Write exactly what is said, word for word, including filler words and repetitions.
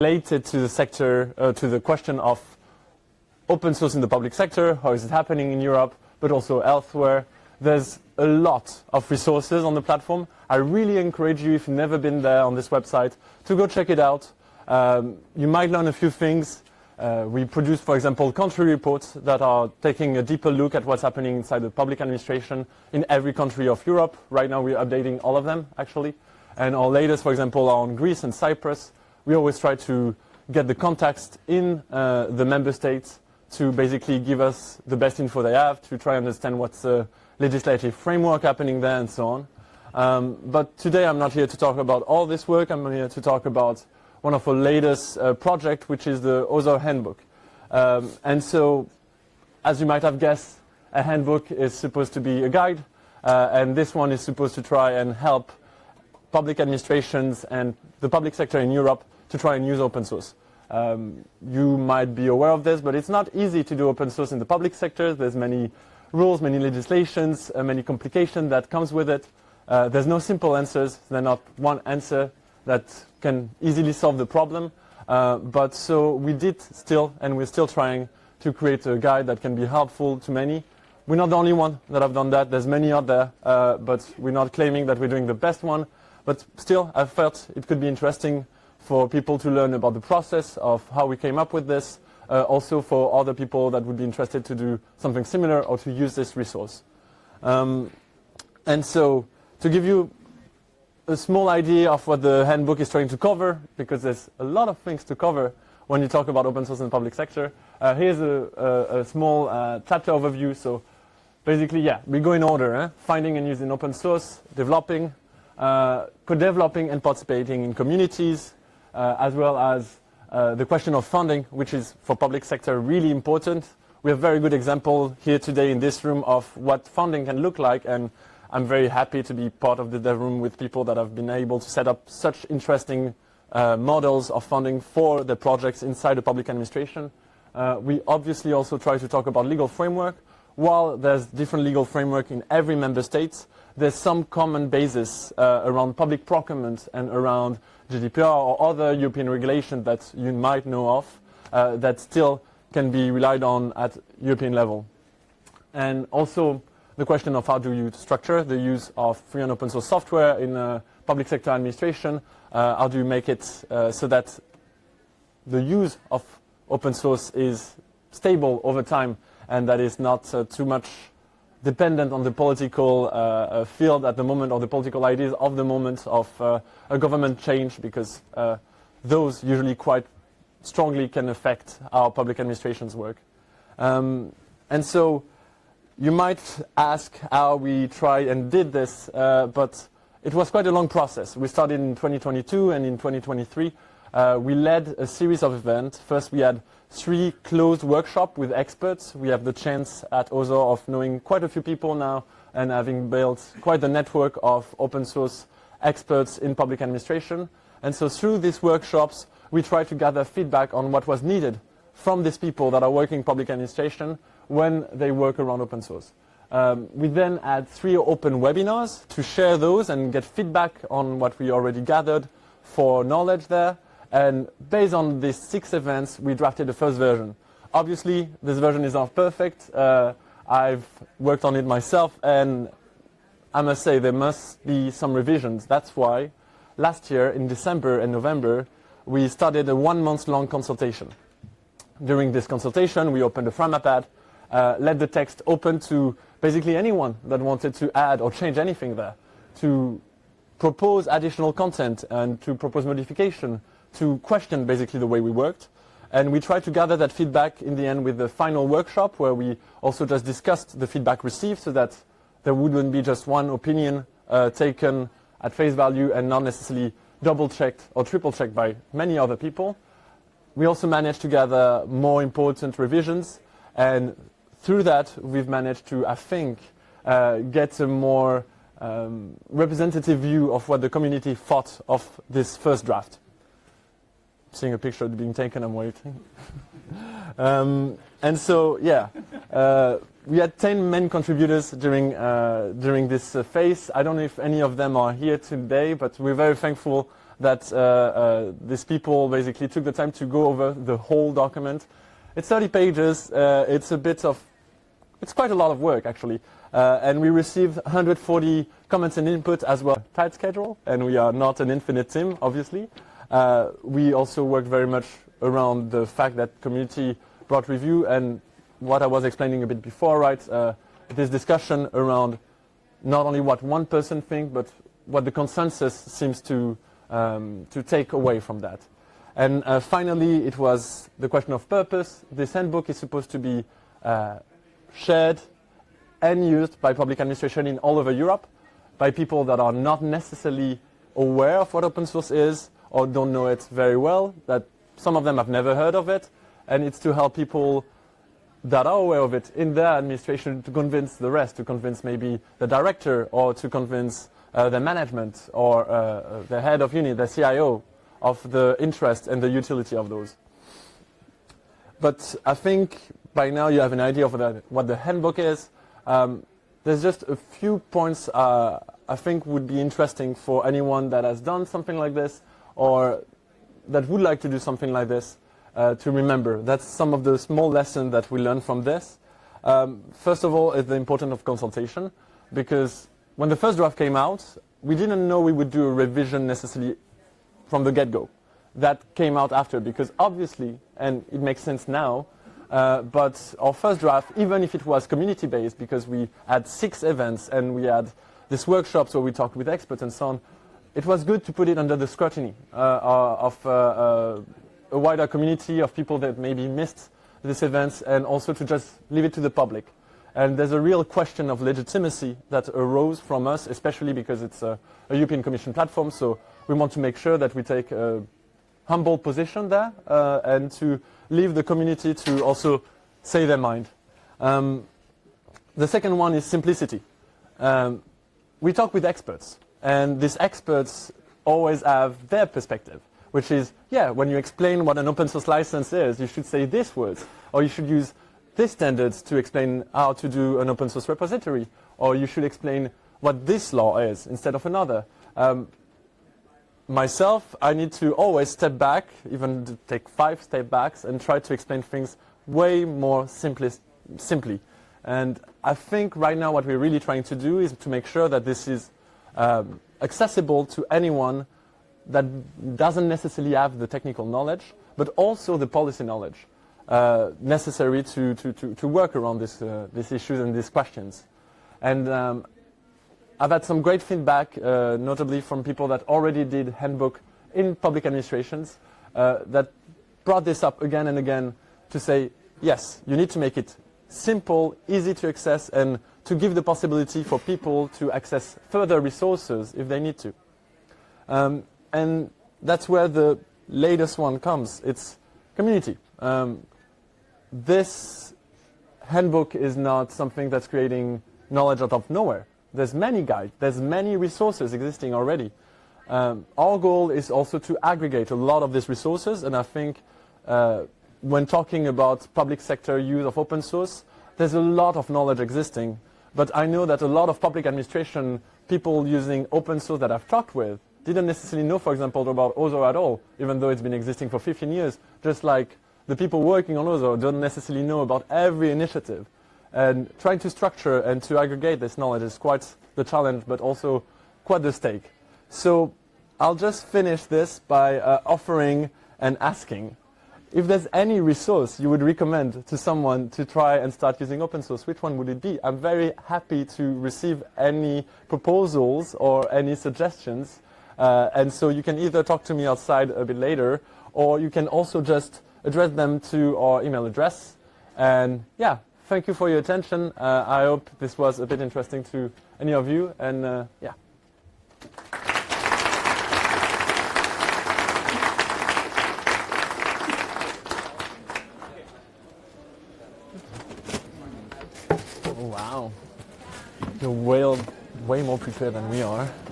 related to the sector, uh, to the question of open source in the public sector, how is it happening in Europe, but also elsewhere. There's a lot of resources on the platform. I really encourage you, if you've never been there on this website, to go check it out. Um, you might learn a few things. Uh, we produce, for example, country reports that are taking a deeper look at what's happening inside the public administration in every country of Europe. Right now we're updating all of them, actually. And our latest, for example, are on Greece and Cyprus. We always try to get the context in uh, the member states to basically give us the best info they have, to try and understand what's the legislative framework happening there and so on. Um, but today I'm not here to talk about all this work. I'm here to talk about one of our latest uh, project, which is the OSOR handbook. Um, and so, as you might have guessed, a handbook is supposed to be a guide, uh, and this one is supposed to try and help public administrations and the public sector in Europe to try and use open source. Um, you might be aware of this, but it's not easy to do open source in the public sector. There's many rules, many legislations, uh, many complications that comes with it. Uh, there's no simple answers. There's not one answer that can easily solve the problem. Uh, but so we did still, and we're still trying to create a guide that can be helpful to many. We're not the only one that have done that. There's many out there, uh, but we're not claiming that we're doing the best one. But still, I felt it could be interesting for people to learn about the process of how we came up with this. Uh, also for other people that would be interested to do something similar or to use this resource. Um, and so, to give you a small idea of what the handbook is trying to cover, because there's a lot of things to cover when you talk about open source in the public sector. Uh, here's a, a, a small uh, chapter overview. So basically, yeah, we go in order. Eh? Finding and using open source, developing, uh, co-developing and participating in communities, uh, as well as uh, the question of funding, which is for public sector really important. We have a very good example here today in this room of what funding can look like, and I'm very happy to be part of the dev room with people that have been able to set up such interesting uh, models of funding for the projects inside the public administration. Uh, we obviously also try to talk about legal framework. While there's different legal framework in every member state, there's some common basis uh, around public procurement and around G D P R or other European regulations that you might know of uh, that still can be relied on at European level. And also, the question of how do you structure the use of free and open source software in uh, public sector administration, uh, how do you make it uh, so that the use of open source is stable over time and that is not uh, too much dependent on the political uh, uh, field at the moment or the political ideas of the moment of uh, a government change, because uh, those usually quite strongly can affect our public administration's work. Um, and so, you might ask how we tried and did this, uh, but it was quite a long process. We started in twenty twenty-two, and in twenty twenty-three uh, we led a series of events. First we had three closed workshops with experts. We have the chance at OSOR of knowing quite a few people now and having built quite a network of open source experts in public administration. And so through these workshops we try to gather feedback on what was needed from these people that are working in public administration when they work around open source. Um, we then had three open webinars to share those and get feedback on what we already gathered for knowledge there. And based on these six events, we drafted the first version. Obviously, this version is not perfect. Uh, I've worked on it myself, and I must say there must be some revisions. That's why last year in December and November, we started a one-month-long consultation. During this consultation, we opened a Framapad, Uh, let the text open to basically anyone that wanted to add or change anything there, to propose additional content and to propose modification, to question basically the way we worked. And we tried to gather that feedback in the end with the final workshop, where we also just discussed the feedback received so that there wouldn't be just one opinion uh, taken at face value and not necessarily double-checked or triple-checked by many other people. We also managed to gather more important revisions, and through that, we've managed to, I think, uh, get a more um, representative view of what the community thought of this first draft. Seeing a picture being taken, I'm waiting. um, and so, yeah, uh, we had ten main contributors during uh, during this uh, phase. I don't know if any of them are here today, but we're very thankful that uh, uh, these people basically took the time to go over the whole document. It's thirty pages. Uh, it's a bit of, it's quite a lot of work actually. Uh, and we received one hundred forty comments and input as well. Tight schedule, and we are not an infinite team, obviously. Uh, we also worked very much around the fact that community brought review and what I was explaining a bit before, right? Uh, this discussion around not only what one person thinks, but what the consensus seems to um, to take away from that. And uh, finally, it was the question of purpose. This handbook is supposed to be uh, shared and used by public administration in all over Europe, by people that are not necessarily aware of what open source is or don't know it very well, that some of them have never heard of it, and it's to help people that are aware of it in their administration to convince the rest, to convince maybe the director or to convince uh, the management or uh, the head of unit, the C I O, of the interest and the utility of those. But I think by now you have an idea of that, what the handbook is. Um, there's just a few points uh, I think would be interesting for anyone that has done something like this or that would like to do something like this uh, to remember. That's some of the small lessons that we learned from this. Um, first of all is the importance of consultation, because when the first draft came out, we didn't know we would do a revision necessarily from the get-go. That came out after, because obviously, and it makes sense now, uh, but our first draft, even if it was community-based, because we had six events and we had these workshops where we talked with experts and so on, it was good to put it under the scrutiny uh, of uh, uh, a wider community of people that maybe missed these events, and also to just leave it to the public. And there's a real question of legitimacy that arose from us, especially because it's a, a European Commission platform, so we want to make sure that we take a humble position there uh, and to leave the community to also say their mind. Um, the second one is simplicity. Um, we talk with experts, and these experts always have their perspective, which is, yeah, when you explain what an open source license is, you should say these words, or you should use these standards to explain how to do an open source repository, or you should explain what this law is instead of another. Um, myself, I need to always step back, even to take five step backs, and try to explain things way more simply. simply. And I think right now what we're really trying to do is to make sure that this is um, accessible to anyone that doesn't necessarily have the technical knowledge, but also the policy knowledge uh, necessary to, to, to, to work around this, uh, these issues and these questions. And um, I've had some great feedback, uh, notably from people that already did handbook in public administrations, uh, that brought this up again and again to say, yes, you need to make it simple, easy to access, and to give the possibility for people to access further resources if they need to. Um, and that's where the latest one comes. It's community. Um, this handbook is not something that's creating knowledge out of nowhere. There's many guides, there's many resources existing already. Um, our goal is also to aggregate a lot of these resources, and I think uh, when talking about public sector use of open source, there's a lot of knowledge existing, but I know that a lot of public administration people using open source that I've talked with didn't necessarily know, for example, about Ozo at all, even though it's been existing for fifteen years, just like the people working on Ozo don't necessarily know about every initiative. And trying to structure and to aggregate this knowledge is quite the challenge, but also quite the stake. So I'll just finish this by uh, offering and asking, if there's any resource you would recommend to someone to try and start using open source, which one would it be? I'm very happy to receive any proposals or any suggestions. Uh, and so you can either talk to me outside a bit later, or you can also just address them to our email address. And yeah, thank you for your attention. Uh, I hope this was a bit interesting to any of you. And uh, yeah. Oh, wow. You're way, way more prepared than we are.